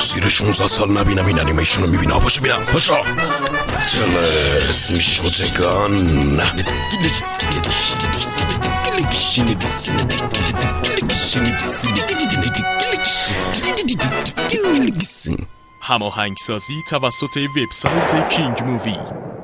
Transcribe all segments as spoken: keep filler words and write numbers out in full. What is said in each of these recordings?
زیر شانزده سال نبینم این انیمیشن رو میبینم. پاشو بینم پاشو. تلسم شدگان. هماهنگسازی توسط وبسایت کینگ مووی.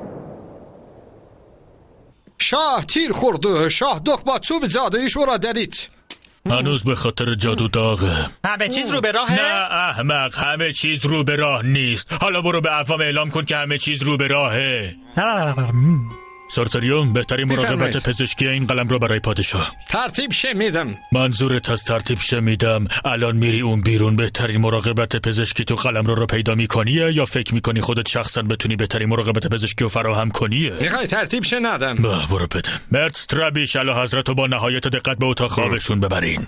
شاه تیر خورده. شاه دخ با چوب جادویش او را درید. هنوز به خاطر جادو داغه. همه چیز رو به راهه؟ نه احمق، همه چیز رو به راه نیست. حالا برو به عوام اعلام کن که همه چیز رو به راهه. سارتریون، بهترین مراقبت پزشکی این قلم رو برای پادشاه. ترتیب شمیدم. منظورت از ترتیب شمیدم الان میری اون بیرون بهترین مراقبت پزشکی تو قلم رو رو پیدا میکنیه یا فکر میکنی خودت شخصا بتونی بهترین مراقبت پزشکی رو فراهم کنیه؟ میخوای ترتیب شندم؟ با برو بده. مرد ترابیش اعلی حضرت رو با نهایت دقت به اتاق خوابشون ببرین.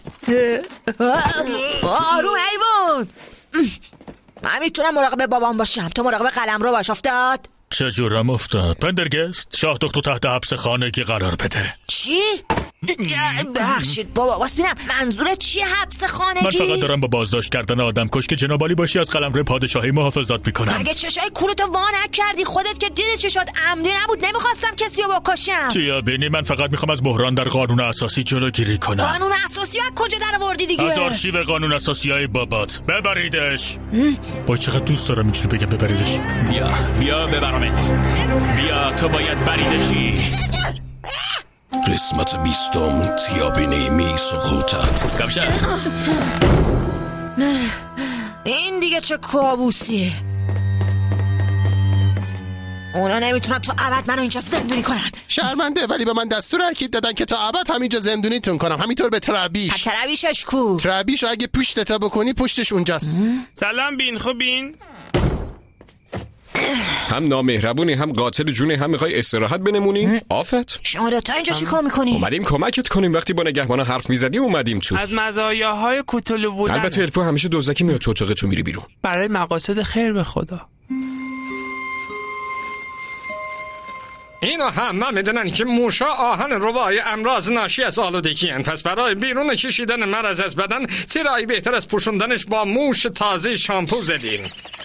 آروم حیوان. من میتونم مراقب بابام باشم، تو مراقب قلم رو باش. افتاد؟ چجورم افتاد؟ پندرگست، شاه دختو تحت حبس خانگی قرار بده. چی؟ بخشید بابا، واسه بینم منظورت چیه حبس خانگی؟ من فقط دارم با بازداشت کردن آدم کش که جنابالی باشی از قلمرو پادشاهی محافظت میکنم. مگه چشای کورتو وا نکردی؟ خودت که دیدی چی شد. عمدی نبود، نمیخواستم کسی رو بکشم. چیا بینی؟ من فقط میخوام از بحران در قانون اساسی جلوگیری کنم. قانون اساسی ها کجا در آوردی دیگه؟ از آرشیو قانون اساسی های بابات. ببریدش. با چقدر دوست دارم اینجوری بگم ببریدش. بیا بیا ببرمت. بیا تو باید بریدشی. قسمت بیستم. تیابینی می سقوطت. کمشه. این دیگه چه کابوسیه. اونا نمیتونن تا ابد منو اینجا زندونی کنن. شرمنده، ولی به من دستور اکید دادن که تا ابد همینجا زندونیتون کنم. همینطور به ترابیش. ترابیشش کو؟ ترابیش اگه پشتتا بکنی پشتش اونجاست. سلام بین، خوبین؟ هم نامهربونی، هم قاتل جونی، هم میخوای استراحت بنمونی؟ آفت. شما دوتا اینجا چی کار میکنی؟ اومدیم کمکت کنیم. وقتی با نگهبانا حرف میزدی اومدیم تو. از مزایاهای کوتولو بودن. البته الفو همیشه دزدکی میاد تو اتاق تو میری بیرون. برای مقاصد خیر به خدا. اینا هم نمیدونن که موشا آهن ربای امراض ناشی از آلودگی هن. پس برای بیرون کشیدن مرض از بدن چرایی بهتر از پوشوندنش با موش تازه شامپو زدین.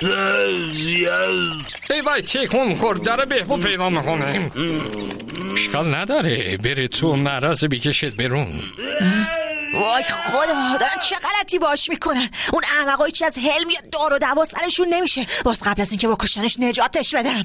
ای وای تکون خورد، داره بهبود پیدا میکنه. اشکال نداره، بری تو مرض بکشید بیرون. وای خدا، دارن چه غلطی باش میکنن. اون احمقای چی از حلم یا دار و دوا سرشون نمیشه. باز قبل از اینکه با کشتنش نجاتش بدم.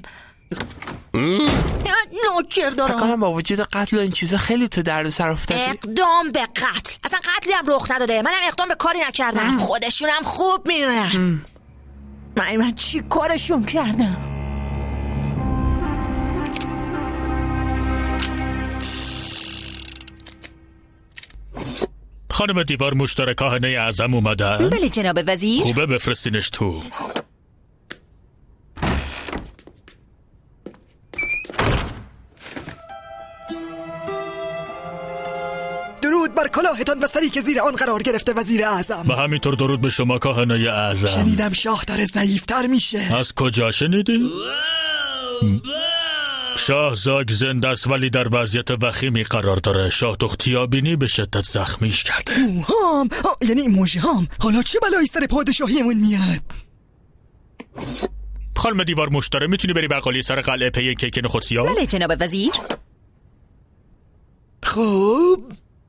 نوکر دارم. بکنم با وجود قتل و این چیزا خیلی تو درد سر افتادی. اقدام به قتل، اصلا قتلی هم رخ نداده. منم اقدام به کاری نکردم. خودشونم خوب میدونن. من من چی کارشون کردم؟ خانم دیوار مشترک کاهنه اعظم اومدن؟ بله جناب وزیر. خوبه بفرستینش تو. درود بر کلاهتان و سری که زیر آن قرار گرفته وزیر اعظم. و همینطور درود به شما کاهنه اعظم. شنیدم شاه داره ضعیف‌تر میشه. از کجا شنیدی؟ شاه زاگ زنده است ولی در وضعیت وخیمی قرار داره. شاه دختیابینی به شدت زخمیش کرده. موهام، یعنی موجهام. حالا چه بلایی سر پادشاهیمون میاد؟ خانم دیوار مشتره، میتونی بری بقالی سر قلعه پی کیک نخود سیاه؟ بله جناب وزیر. خوب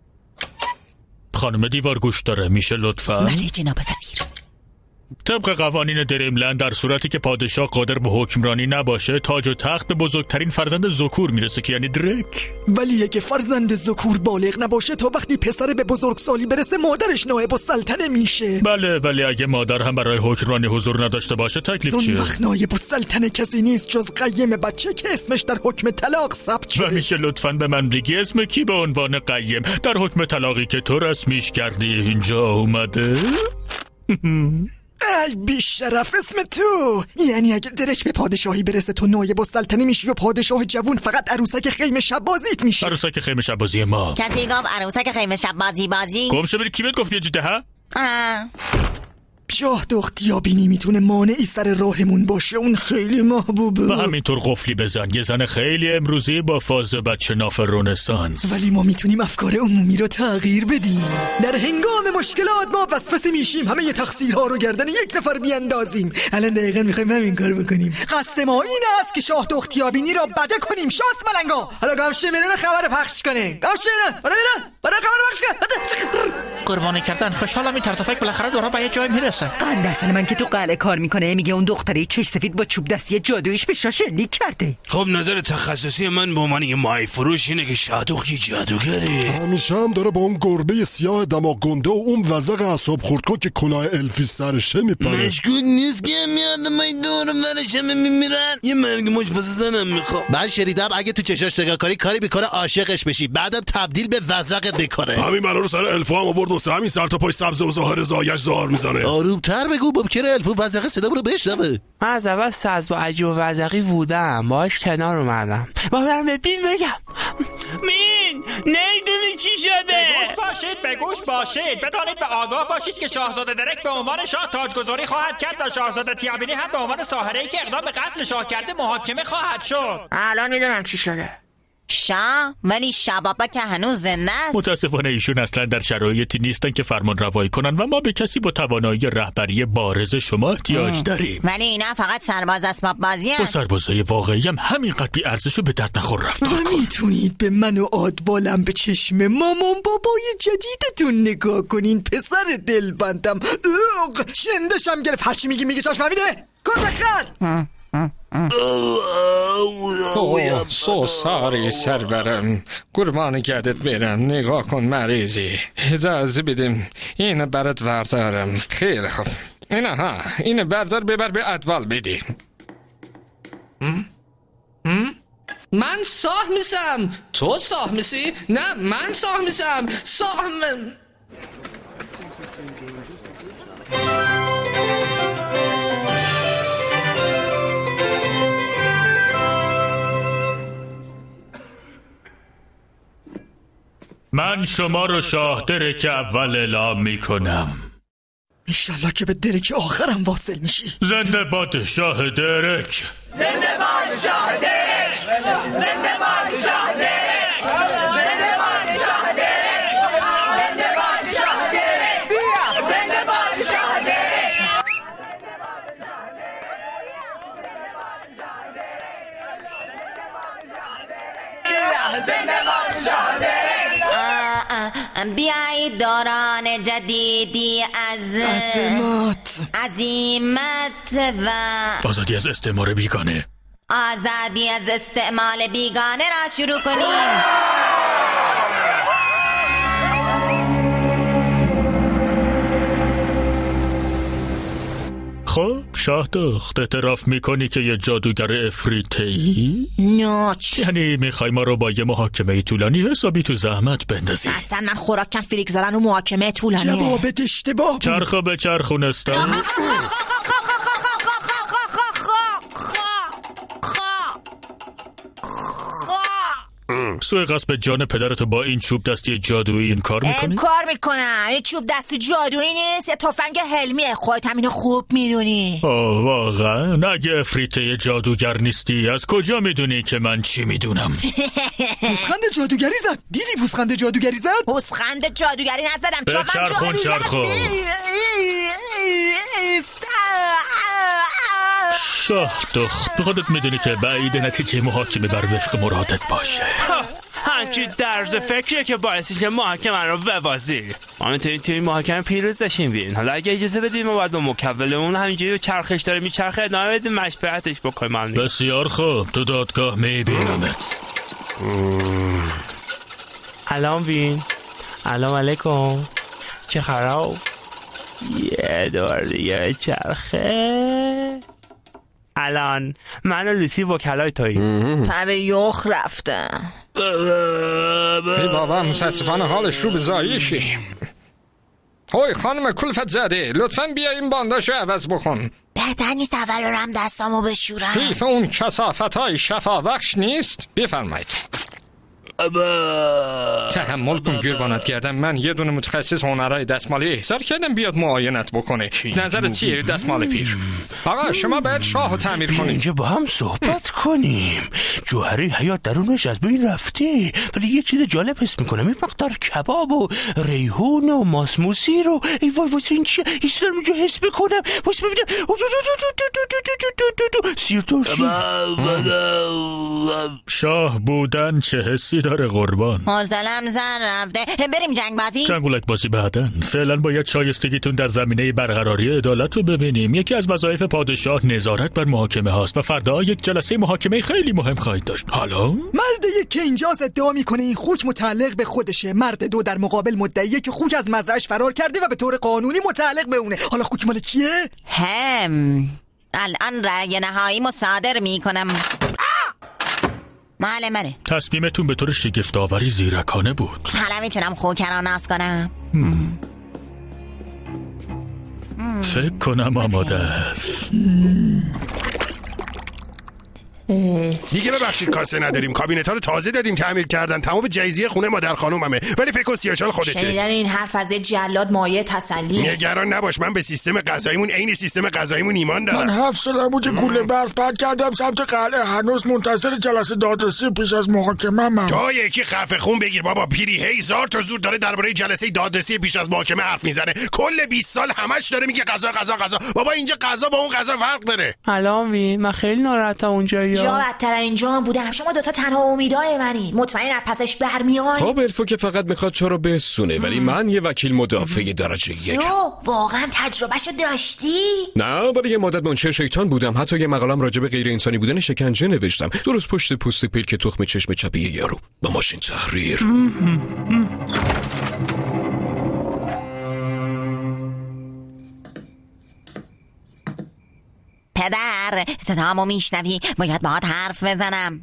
خانم دیوار گوش داره، میشه لطفا؟ بله جناب وزیر. طبق قوانین دریملند در صورتی که پادشاه قادر به حکمرانی نباشه تاج و تخت به بزرگترین فرزند ذکور میرسه که یعنی درک. ولی اگه فرزند ذکور بالغ نباشه تا وقتی پسر به بزرگسالی برسه مادرش نایب السلطنه میشه. بله ولی اگه مادر هم برای حکمرانی حضور نداشته باشه تکلیف چیه؟ اون وقت نایب السلطنه کسی نیست جز قیم بچه که اسمش در حکم طلاق ثبت شده. و میشه لطفاً به من بگی اسم کی به عنوان قیم در حکم طلاقی که تو رسمیش کردی اینجا اومده؟ ای بیشرف اسم تو. یعنی اگه درک به پادشاهی برسه تو نایب السلطنه میشی و پادشاه جوون فقط عروسک خیمه شب بازیت میشی. عروسک خیمه شب بازی ما. کسی گفت عروسک خیمه شب بازی بازی؟ گم شو بری کی بهت گفت یه جده ها؟ شاه دختیابینی میتونه مانعی سر راهمون باشه. اون خیلی محبوبه. و همینطور قفلی بزن، یه زن خیلی امروزی با فاز بچه ناف رنسانس. ولی ما میتونیم افکار عمومی رو تغییر بدیم. در هنگام مشکلات ما وسوسه میشیم همه ی تقصیرها رو گردن یک نفر بیاندازیم. الان دقیقاً میخوایم همین کار بکنیم. قصد ما این است که شاه دختیابینی رو بده کنیم. شاس ملنگا حالا گامشه میرن خبر پخش کنه. گامشه میرن برای میرن برای خبر پخش کنه. قربانی کردن. خوشحالم این طرز فکر بالاخره دورا به یه جای میرسه. قندفن من که تو قلعه کار میکنه میگه اون دختره چش سفید با چوب دستی جادویش به شاه شلیک کرده. خب نظر تخصصی من به عنوان یه ماهی فروش اینه که شادوخ یه جادوگره. همیشه هم داره با اون گربه سیاه دماغ گنده و اون وزق اعصاب خردکن که کلاه الفی سرشه میپره. مشکوک نیست که میاد من دور برشم میمیرن. یه مرگ مش واسه زنم میخوام. من شنیدم اگه تو چشاش نگاه کاری کاری میکنه عاشقش بشی، بعدم تبدیل به وزقت میکنه. همین بلا رو سر الفا هم آورد واسه همین سر تا پای سبز و ظاهر زایش زار میزنه. آرومتر بگو ممکنه الفا وزقه صدا رو بشنوه. من از اول ساز با عجیب و وزقی بودم، باهاش کنار اومدم. با برم ببین بگم مین نیدونی چی شده. بگوش باشید بگوش باشید بدانید و آگاه باشید که شاهزاده درک به عنوان شاه تاجگذاری خواهد کرد و شاهزاده تیابینی هم به عنوان ساحره‌ای که اقدام به قتل شاه کرده محاکمه خواهد شد. الان میدونم چی شده. شاه ولی شبابا که هنوز زنده است. متاسفانه ایشون اصلا در شرایطی نیستن که فرمان روایی کنن و ما به کسی با توانایی رهبری بارز شما احتیاج داریم. ولی اینا فقط سرباز اسباب بازی هست. با سربازای واقعی هم همینقدر بی ارزش و به درد نخور رفتار کن. و میتونید به من و آدوالم به چشم مامان بابای جدیدتون نگاه کنین. پسر دلبندم شندشم گرفت. هرچی میگی میگه چاش فهمیده. کن بخر. اوه سو ساری سرورم قربان گردت برم. نگاه کن مریضی. اجازه بدیم اینو برات وردارم. خیلی خوب اینه ها اینو بردار ببر به ادوال بدی. من ساه میسم. تو ساه میسی؟ نه من ساه میسم. ساه من من شما رو شاه درک اول اعلام میکنم. انشالله که به درک آخرم واصل میشی. زنده باد شاه درک. زنده باد شاه درک. زنده باد شاه درک. زنده باد شاه درک. زنده باد شاه درک. بیا زنده باد شاه درک. زنده باد شاه درک. بیایید دوران جدیدی از عظمت عظیمت و آزادی از استعمار بیگانه. آزادی از استعمال بیگانه را شروع کنیم. خب شاه دخت اعتراف میکنی که یه جادوگر افریته‌ای؟ نوچ یعنی میخوای ما رو با یه محاکمه طولانی حسابی تو زحمت بندازی؟ اصلا من خوراکم فریک زدن و محاکمه طولانیه. جوابت اشتباه بود. چرخو به چرخونستان. سوی قصب جان پدرتو با این چوب دستی جادویی این کار میکنی؟ کار میکنم. این چوب دستی جادویی نیست، یه تفنگ حلمیه. خودت هم اینو خوب میدونی. آه واقعا؟ اگه افریته جادوگر نیستی از کجا میدونی که من چی میدونم؟ پوزخند جادوگری زد. دیدی پوزخند جادوگری زد؟ پوزخند جادوگری نزدم چون من چرخون چرخون. شاه دخت خودت میدونی که بعید نتیجه محاکمه بر وفق مرادت باشه. همچی درز فکریه که باعثی که محاکمه رو ببازی. ما میتونیم توی محاکمه پیروز بشیم بین. حالا اگه اجازه بدیم ما باید با مکولمون همینجوری چرخش داره میچرخه ادامه بدیم مشورتش بکنیم. بسیار خوب تو دادگاه میبینمت. الان بین. الان علیکم. چه خراب؟ یه دور دیگه چرخه. الان من و لوسی وکلای تویی. پبه یخ رفتم. ای بابا متاسفانه حالش رو به زایشی. اوی خانم کلفت زده لطفاً بیا این بانداشو عوض بکن. بهتر نیست اول رو هم دستامو بشورم؟ حیف اون کثافت های شفا بخش نیست. بفرمایید. ابا تحمل کن قربانت کردم. من یه دونه متخصص هنرهای دستمالی احضار کردم بیاد معاینت بکنه. نظرت چیه دستمال پیر؟ آقا شما باید شاهو تعمیر کنید. اینجا با هم صحبت کنیم. جوهره حیات درونش از بین رفته، ولی یه چیز جالب حس میکنم. این مقدار کباب و ریحون و ماسموسی رو ای وای وای این چیه؟ ایش دارم اینجا حس بکنم. واسه ببینم سیرترشی. شاه بودن چه حسی داره قربان؟ حوصله‌ام سر رفته. بریم جنگ بازی؟ جنگولک بازی بعدن. فعلا باید شایستگیتون در زمینه برقراری عدالت رو ببینیم. یکی از وظایف پادشاه نظارت بر محاکمه هاست و فردا یک جلسه محاکمه خیلی مهم خواهید داشت. حالا مرد یک که اینجاست ادعا میکنه این خوک متعلق به خودشه. مرد دو در مقابل مدعیه که خوک از مزرعش فرار کرده و به طور قانونی متعلق به اونه. حالا خوک مال کیه؟ هم الان رأی نهایی مصادر میکنم. مال منه. تصمیمتون به طور شگفت‌آوری زیرکانه بود. حالا میتونم خوک را ناز کنم. فکر کنم آماده است. دیگه ببخشید کاسه نداریم. کابینت ها رو تازه دادیم تعمیر کردن. تمام جهیزیه خونه مادر خانوممه، ولی فکر کن سیاه‌چال خودته. شنیدن این حرف از جلاد مایه تسلیه. نگران نباش، من به سیستم غذاییمون عین سیستم غذاییمون ایمان دارم. من هفت سالم بود کوله برف پرت کردم سمت قلعه. هنوز منتظر جلسه دادرسی پیش از محاکمه‌ام. تو یکی خفه خون بگیر بابا. پیری هزار تا زور داره درباره جلسه دادرسی پیش از محاکمه حرف میزنه. کل بیست سال همش داره میگه غذا غذا غذا. بابا اینجا غذا با اون غذا فرق داره. الان من خیلی ناراحتم اونجا. جا بدتر اینجا هم بودم. شما دوتا تنها امیدای منی. مطمئن از پسش برمیای. خب الفو که فقط میخواد تو رو بسونه، ولی من یه وکیل مدافع درجه یک. تو واقعا تجربهشو داشتی؟ نه، ولی یه مدت منشر شیطان بودم. حتی یه مقالم راجع به غیر انسانی بودن شکنجه نوشتم، درست پشت پوست پیل که تخم چشم چپی یارو با ماشین تحریر. پدر صدامو میشنوی؟ باید باهات حرف بزنم.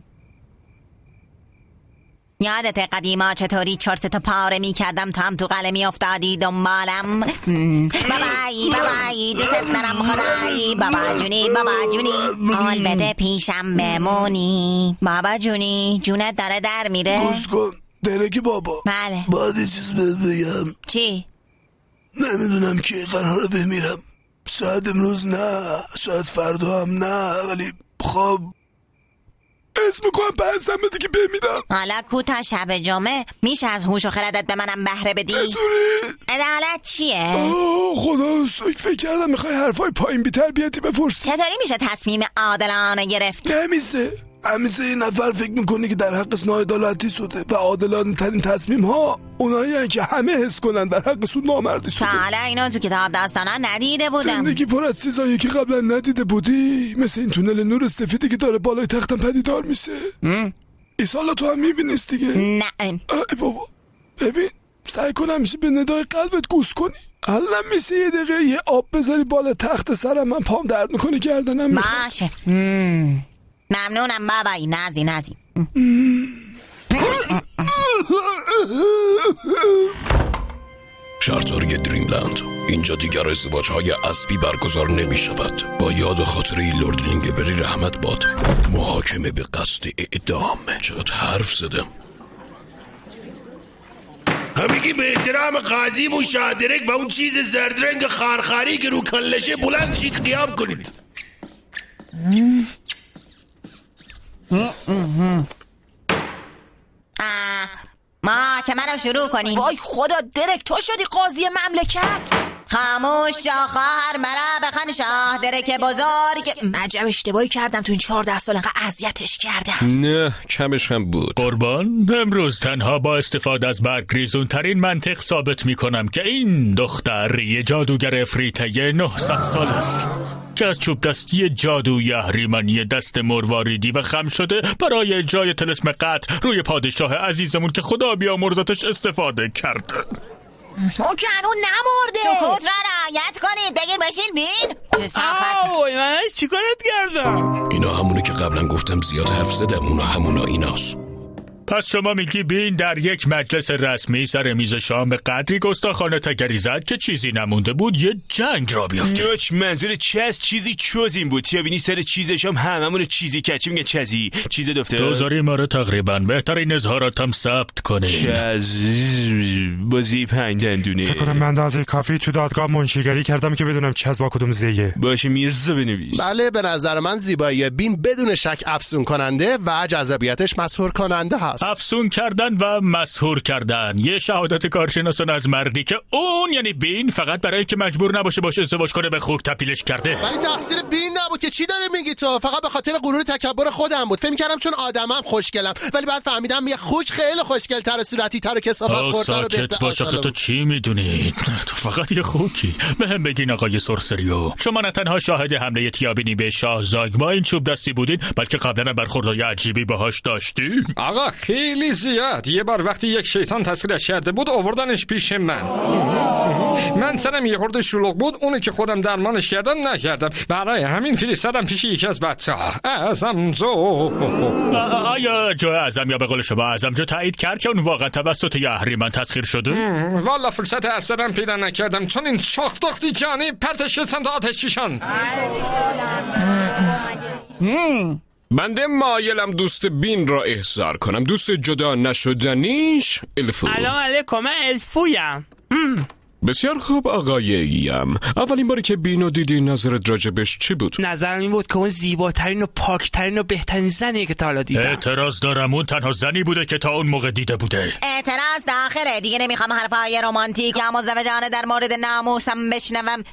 یادت قدیما چطوری چرست پاره می کردم تا هم تو قلعه می افتادی دنبالم؟ بابایی بابایی دوست دارم خدایی. بابا جونی بابا جونی حال بده پیشم بمونی. بابا جونی جونت داره در میره. گوش کن درک بابا. بله باید یه چیز بهت بگم. چی؟ نمیدونم که قراره بمیرم. شاید امروز نه، شاید فردا هم نه، ولی خب اسم میکنم پنجشنبه دیگه بمیرم. حالا کوتا شب جمعه میشه از هوش و خردت به منم بهره بدی؟ چطوری؟ عدالت چیه؟ آه خدا سوک فکر کردم میخوای حرفای پایین بی تربیتی بپرسی. چطوری میشه تصمیم عادلانه گرفت؟ نمیشه. همیشه این نفر فکر میکنه که در حقش ناعدالتی شده و عادلانه ترین تصمیم ها اونایی که همه حس کنن در حقشون نامردی شده. حالا اینا تو کتاب داستانا ندیده بودم. زندگی پر از چیزایی که قبلا ندیده بودی، مثل این تونل نور سفیدی که داره بالای تختم پدیدار میشه. ایسالا تو هم میبینیست دیگه. نه ای بابا ببین، سعی کن همیشه به ندای قلبت گوش کنی. حالا میشه یه دقیقه یه آب بذاری بالا تخت سرم، من پام درد میکنه گردنم میخواد. باشه ممنونم بابایی. نازی نازی شهرداری دریملند، اینجا دیگر ازدواج‌های اسبی برگزار نمی شود. با یاد خاطره لرد لینگبری رحمت باد. محاکمه به قصد اعدام. چقدر حرف زدم. همگی به احترام قاضی مشادرک و اون چیز زردرنگ خارخاری که رو کلشه بلند شید قیام کنید. محاکمه رو شروع کنیم. وای خدا درک تو شدی قاضی مملکت. خاموش شا خواهر مرا بخن شاه درک بزرگ. عجب اشتباهی کردم تو این چهارده سال انقدر اذیتش کردم. نه کمش هم بود. قربان امروز تنها با استفاده از برگریزون ترین منطق ثابت می کنم که این دختر یه جادوگر افریته نهصد سال است که از چوب دستی جادوی اهریمنی دست مرواریدی و خم شده برای اجرای طلسم قطع روی پادشاه عزیزمون که خدا بیامرزتش استفاده کرده. اون که هنون نمرده. سکوت را رعایت کنید. بگیر بشین بین. آوی من چی کارت کردم؟ اینا همونه که قبلا گفتم زیاد حرف زدم. اونا همونا ایناست. پس شما میگی بین در یک مجلس رسمی سر میز شام به قدری گستاخانه تگری زد که چیزی نمونده بود یه جنگ را بیافته. نوچ منظور چه از چیزی چوز این بود؟ تیابینی سر چیزش هم هممون چیزی که چی میگه چیزی چیز دفتر دوزاری ما رو تقریبا بهترین اظهاراتم ثبت کنه. چیز بازی پنج دندونه. فکر کنم من اندازه کافی تو دادگاه منشیگری کردم که بدونم چیز با کدوم زیه. باشه میرزا بنویس. بله به نظر من زیبایی بین بدون شک افسون کننده و جذابیتش مسحور کننده هست. افسون کردن و مسحور کردن یه شهادت کارشناسان از مردی که اون یعنی بین فقط برای که مجبور نباشه باشه ازدواج کنه به خوک تپیلش کرده. ولی تقصیر بین نبود که. چی داره میگی تو؟ فقط به خاطر غرور تکبر خودم بود. فکر کردم چون آدمم خوشگلم، ولی بعد فهمیدم یه خوک خیلی خوشگل‌تر و صورتی‌تر و کثافت خوردتر رو بهتر. باش آخه تو چی میدونی؟ تو فقط یه خوکی. بهم بگین آقای سرسریو، شما نه تنها شاهد حمله تیابینی به شاه زاگما این چوب دستی بودین، بلکه قبلا برخوردای عجیبی باهاش داشتین. آقا خیلی زیاد. یه بار وقتی یک شیطان تسخیرش کرده بود آوردنش پیش من. من سرم یه خورده شلوغ بود، اونو که خودم درمانش کردم نکردم، برای همین فرستادم پیش یکی از بچه‌ها. اعظم جو. آیا جو اعظم یا به قول شما اعظم جو تایید کرد که اون واقعا توسط یه اهریمن تسخیر شده؟ والا فرصت حرف زدن پیدا نکردم، چون این شاخ دختی جانی پرتش کردن تا آتش فشان. بنده مایلم دوست بین را احضار کنم. دوست جدا نشدنیش الفو. سلام علیکم، من الفویم. بسیار خوب آقاییم. اولین باری که بینو دیدی نظرت راجبش چی بود؟ نظرم این بود که اون زیباترین و پاکترین و بهترین زنی که تا حالا دیدم. اعتراض دارم، اون تنها زنی بوده که تا اون موقع دیده بوده. اعتراض داخله. دیگه نمیخوام حرفای رمانتیک یا مزوجانه در مورد ناموسم بشنوم.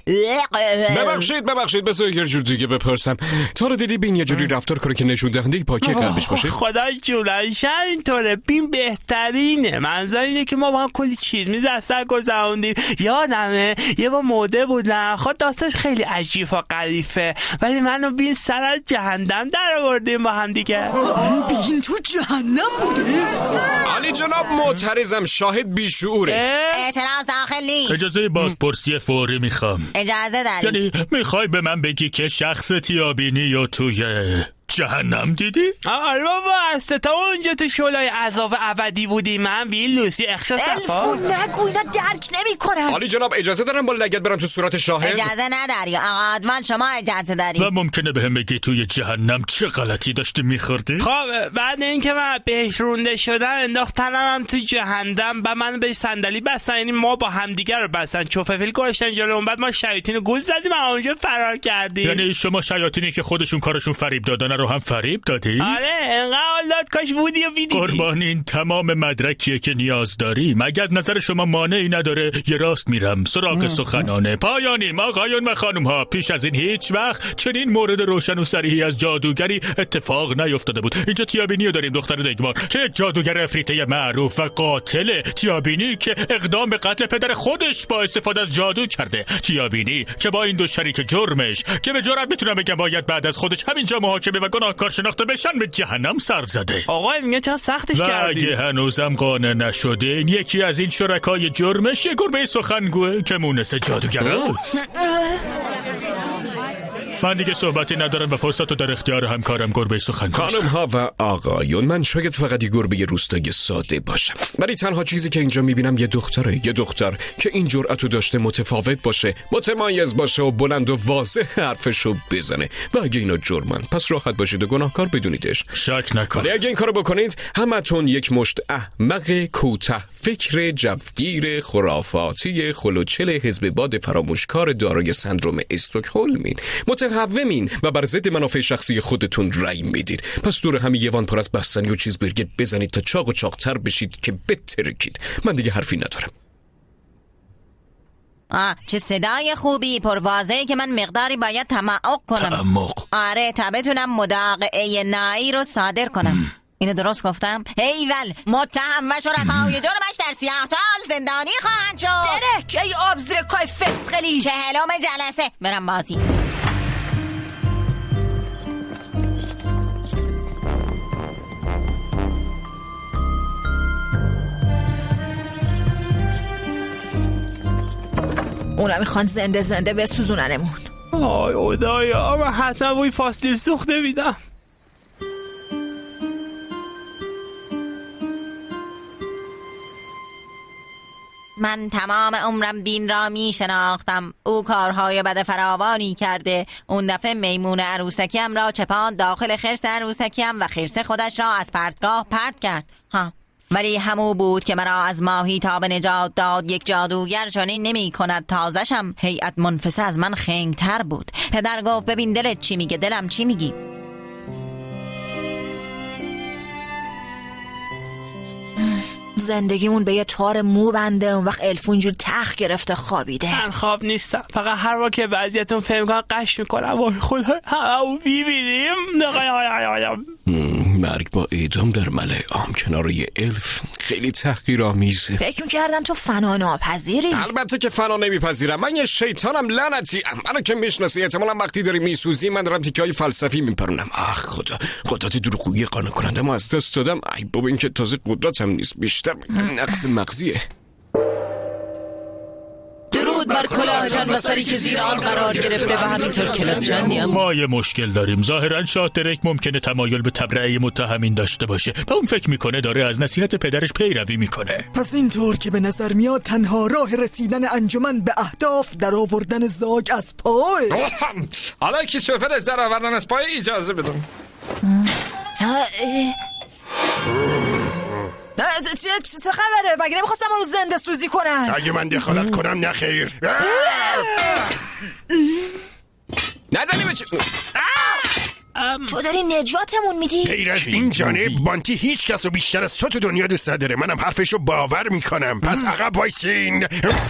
ببخشید ببخشید بذار یه جور دیگه بپرسم. تا رو دیدی بین یه جوری رفتار کنه که نشون دهنده پاکی قلبش باشه؟ خدا جونش اینطوره. بین بهترینه. منظور اینه که ما با هم کلی چیز میز از سر گذروندیم. یادمه یه با موده بودن، خود داستش خیلی عجیب و غریبه، ولی منو بین سر از جهنم در آوردیم با هم دیگه. بین تو جهنم بوده؟ علی جناب معترضم، شاهد بیشعوره. اعتراض داخل نیست. اجازه بازپرسی فوری میخوام. اجازه داری؟ یعنی میخوای به من بگی که شخص تیابینی یا توی جهنم دیدی؟ آره بابا، از ستا اونجا تو شولای عذاب ابدی بودی. من بیل لوسی اخشا صفا. الفو نگو، اینا درک نمی کنم. علی جناب اجازه دارم با لگت برم تو صورت شاهد؟ اجازه نداری آقا ادوان، شما اجازه داری. و ممکنه بهم بگی توی جهنم چه غلطی داشتی میخوردی؟ خب بعد اینکه من بهش رونده شدم انداختنم هم تو جهنم و من به صندلی بستن، یعنی ما با همدیگه رو بستن، چوففیل گذاشتن جلومون، بعد ما شیاطین رو گول زدیم و اونجا فرار کردیم. یعنی شما شیاطینی که خودشون کارشون فریب دادن رو هم فریب دادی؟ آره انقدر حالات کاش بودی و ویدیدی. قربان این تمام مدرکیه که نیاز داری. مگه از نظر شما مانعی نداره؟ یه راست میرم سراغ سخنانه پایانیم. آقایون و خانم ها، پیش از این هیچ وقت چنین مورد روشن و صریحی از جادوگری اتفاق نیفتاده بود. اینجا تیابینی رو داریم، دختر دگمار، که یک جادوگر افریته معروف و قاتل. تیابینی که اقدام به قتل پدر خودش با استفاده از جادو کرده. تیابینی که با این دو شریک جرمش که به جرات میتونم بگم باید بعد از خودش همینجا محاکمه و گناهکار شناخته بشن، به جهنم سر زده. آقا میگه چرا سختش کردی؟ اگه هنوزم قانع نشده، این یکی از این شرکای جرمش یه گربه سخنگوه که مونس جادوگر است. من دیگه صحبتی ندارم و فرصت رو در اختیار همکارم گربه سخنگو. خانم ها و آقایون، من شاید فقط یه گربه روستایی ساده باشم، ولی تنها چیزی که اینجا میبینم یه دختره. یه دختر که این جرأتو داشته متفاوت باشه، متمایز باشه و بلند و واضح حرفشو بزنه. و اگه اینا جرمن، پس راحت باشید و گناهکار بدونیدش. شک نکن. ولی اگه این کارو بکنید، همتون یک مشت احمق کوته فکر جوگیر خرافاتی خلوچل حزب باد فراموشکار دارای سندروم استکهلمین، متقومین و بر ضد منافع شخصی خودتون رأی میدید. پس دور همین یوان پر از بستنی و چیز برگر بزنید تا چاق و چاقتر بشید که بترکید. من دیگه حرفی ندارم. آه چه صدای خوبی، پروازه‌ای که من مقداری باید تمعق کنم. تعمق. آره تا بتونم مداقعه نایی رو صادر کنم. اینو درست گفتم؟ ایول، متهم و شرکای جرمش در سیاه‌چال زندانی خواهند شد. درک ای آبزرکای فسخلی. چهلم جلسه برم بازی. اونا میخوان زنده زنده به سوزوننمون. آی خدایا، من حتما بوی فاستیل سوخته میدم. من تمام عمرم دین را می شناختم. او کارهای بد فراوانی کرده. اون دفعه میمون عروسکیم را چپاند داخل خرس عروسکیم و خرس خودش را از پرتگاه پرت کرد. ها ولی همو بود که مرا از ماهی تا به نجات داد. یک جادوگر چنین نمی کند. تازشم هیئت منفسه از من خنگ‌تر بود. پدر گفت ببین دلت چی میگه، دلم چی میگی. زندگیمون به یه تار مو بنده. اون وقت الفو اینجور تخت گرفته خوابیده. من خواب نیستم، فقط هر وقت که بعضیتون فهم کنم قش میکنم. وای خدا همه بیبینیم. مرگ با اعدام در ملع عام کنار یه الف خیلی تحقیرآمیزه. فکر میکردم تو فنا ناپذیری. البته که فنا نمیپذیرم. من یه شیطانم لعنتی. منو که میشناسی احتمالاً وقتی داری میسوزی من دارم تیکه‌های فلسفی میپرونم. آخ خدا، قدرت دروغگویی قانع کننده ما از دست دادم. ای بابا این که تازه قدرتم نیست، بیشتر نقص مغزیه. درود بر کلاه جان و سری که زیر آن قرار گرفته و همینطور کلاس جنیم. ما یه مشکل داریم. ظاهرا شاه درک ممکنه تمایل به تبرئه متهمین داشته باشه و اون فکر میکنه داره از نصیحت پدرش پیروی میکنه. پس اینطور که به نظر میاد تنها راه رسیدن انجمن به اهداف در آوردن زاگ از پای. حالا که صحبت از در آوردن از پای اجازه بدم. چه چه خبره؟ مگه نمیخواستم اون رو زنده سوزی کنن؟ اگه من دخالت کنم نخیر. نزنی به چه؟ تو داری نجاتمون میدی؟ غیر از این جانب بانتی هیچ کس رو بیشتر از تو تو دنیا دوست نداره. منم حرفشو باور میکنم. پس عقب وایسین.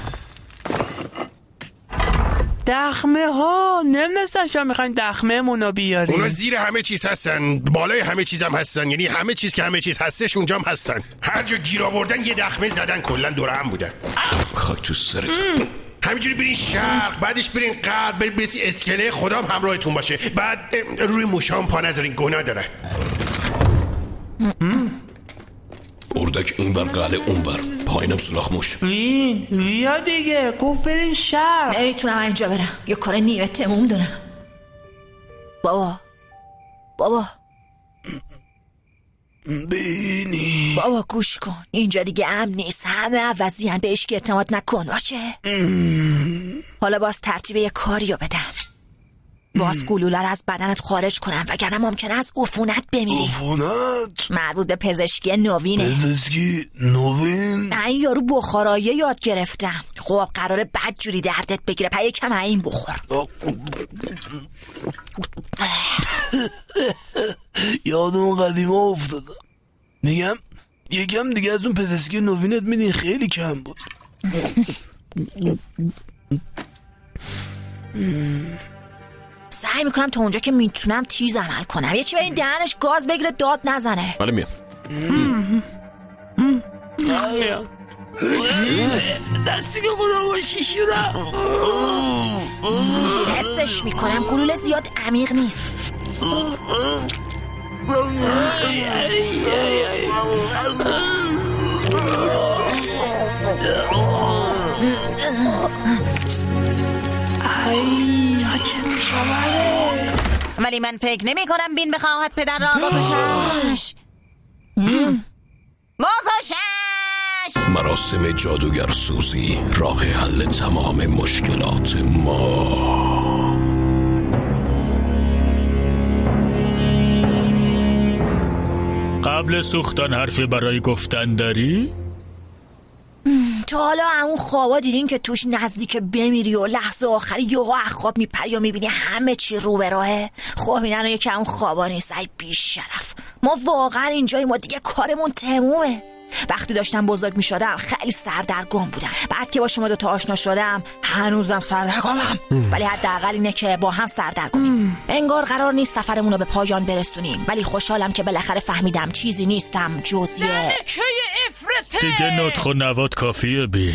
دخمه ها نمیدونستم شما میخواین دخمه مونو بیاریم. اونا زیر همه چیز هستن، بالای همه چیز هم هستن. یعنی همه چیز که همه چیز هستش اونجا هم هستن. هر جا گیر آوردن یه دخمه زدن، کلا دور هم بودن. خاک تو سرت. همینجوری برین شرق، بعدش برین غرب، برین برسی اسکله. خدام همراهتون باشه. بعد روی موشام پا نذارین، گناه داره. اردک این بر قله اون بر پایینم سلاخ موش. وین بیا دیگه، گفت برین شرق. نمیتونم اینجا برم، یه کار نیمه تموم دارم. بابا بابا بینی بابا گوش کن، اینجا دیگه امن نیست. همه عوضی هن، بهش که اعتماد نکن باشه. حالا باز ترتیب یه کاریو بدم. باز گلوله رو از بدنت خارج کنم وگرنه ممکنه از عفونت بمیری. عفونت؟ مربوط به پزشکی نوینه. پزشکی نوین؟ من یارو بخاراییه یاد گرفتم. خب قراره بد جوری دردت بگیره، پا یکم این بخور. یاد اون قدیما افتادم. میگم یکم دیگه از اون پزشکی نوینت میدین خیلی کم بود. سعی میکنم تا اونجا که میتونم تیز عمل کنم. یه چی به این دهنش گاز بگیره داد نزنه. حالا میام. دستی که خدا باشی شدم. حسش میکنم گلوله زیاد عمیق نیست. ولی من فکر نمی کنم بین بخواهد پدر را بکشش. بکشش. مراسم جادوگر سوزی، راه حل تمام مشکلات ما. قبل سوختن حرفی برای گفتن داری؟ تا حالا اون خوابا دیدین که توش نزدیک بمیری و لحظه آخری یهو از خواب میپری و میبینی همه چی رو به راهه؟ خب این الان یکی اون خوابا نیست. ای بی شرف، ما واقعا اینجای ما دیگه کارمون تمومه. وقتی داشتم بزرگ میشدم خیلی سردرگم بودم. بعد که با شما دوتا آشنا شدم هنوزم سردرگمم، ولی حداقل اینه که با هم سردرگمیم. انگار قرار نیست سفرمون رو به پایان برسونیم، ولی خوشحالم که بالاخره فهمیدم چیزی نیستم جزیه دیگه نطق و نوات کافیه. بین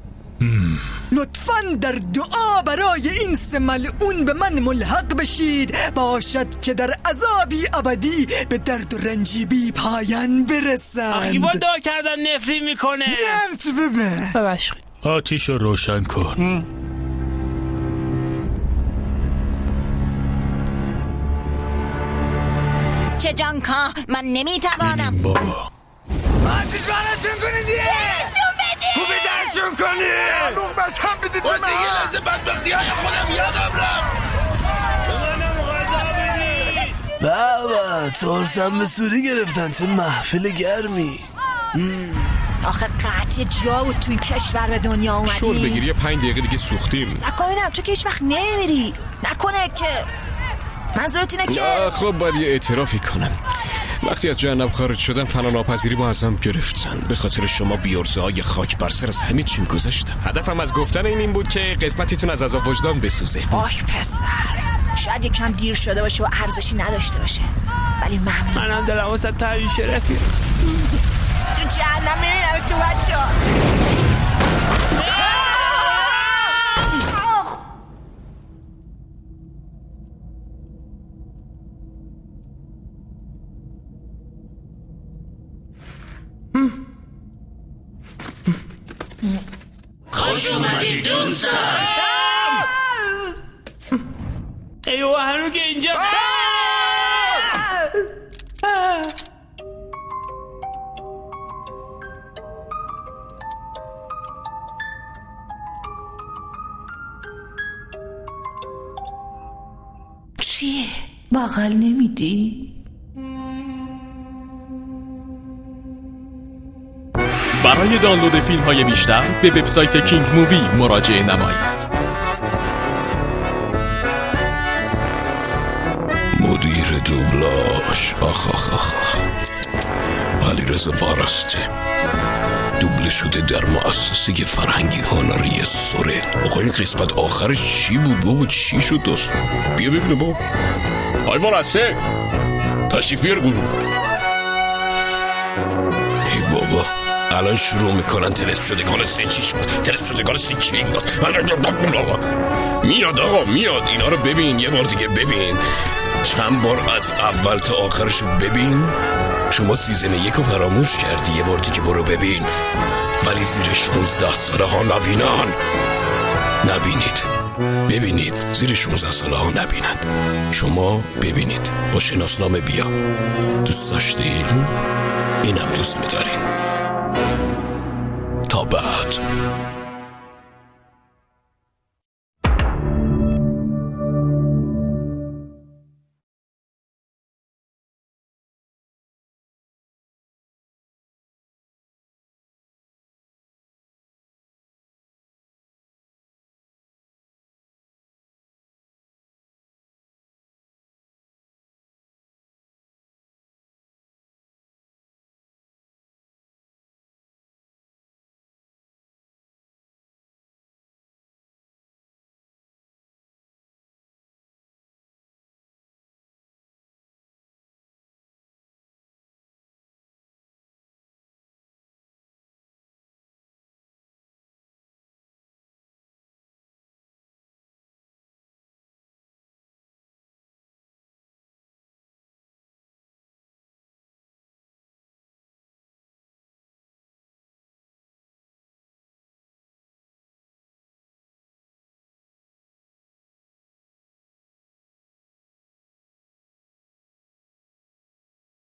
لطفاً در دعا برای این سه ملعون به من ملحق بشید، باشد که در عذابی ابدی به درد و رنجی بی پایان برسند. آخی با دعا کردن نفری میکنه. درد ببه ببخشید. آتیش رو روشن کن. چه جانکا، من نمیتوانم. بابا آتیش بارتون کنید دیگه. درشون بدید. خوبی درشون جون کنی. لوق بس هم بدید واسه یه لحظه بدبختی های خودم یادم رفت. بابا ترسم به سوری گرفتن، چه محفل گرمی. آخه قطعی جا بود توی کشور به دنیا اومدی. شل بگیری یه پنج دقیقه دیگه سوختیم. سکایینم تو که هیچ وقت نمیری. نکنه که منظورت اینه که خب باید یه اعترافی کنم. وقتی از جهنم خارج شدم فنا ناپذیری ما ازم گرفتن. به خاطر شما بیارزه های خاک بر سر از همه چیم گذاشتم. هدفم از گفتن این این بود که قسمتتون از عذاب وجدان بسوزه. آش پسر، شاید یکم دیر شده باشه و ارزشی نداشته باشه، ولی ممنون. منم دلم واسه تایی شرفی. تو جهنم میرینم تو بچه ها. خوش اومدی دوستم. ایوه هنو که اینجا چیه؟ بغل نمیدی؟ برای دانلود فیلم های بیشتر به وبسایت کینگ مووی مراجعه نمایید. مدیر دوبلاژ آخ آخ آخ علیرضا وارسته، دوبله شده در مؤسسه فرهنگی هنری سورن. آقا این قسمت آخرش چی بود بابا؟ چی شد دوست؟ بیا ببینه بابا. آی وارسته تشریف بیار گروه. ای بابا الان شروع میکنن تلسپ شدگان سه چی شد، تلسپ شدگان سه چی میاد آقا میاد. اینا رو ببین یه بار دیگه ببین، چند بار از اول تا آخرشو ببین. شما سیزن یکو فراموش کردی، یه بار دیگه برو ببین. ولی زیر شونزده ساله ها نبینن. نبینید ببینید، زیر شونزده ساله ها نبینن. شما ببینید با شناسنامه بیا. دوست داشتین؟ اینم دوست میدارین. تا بعد.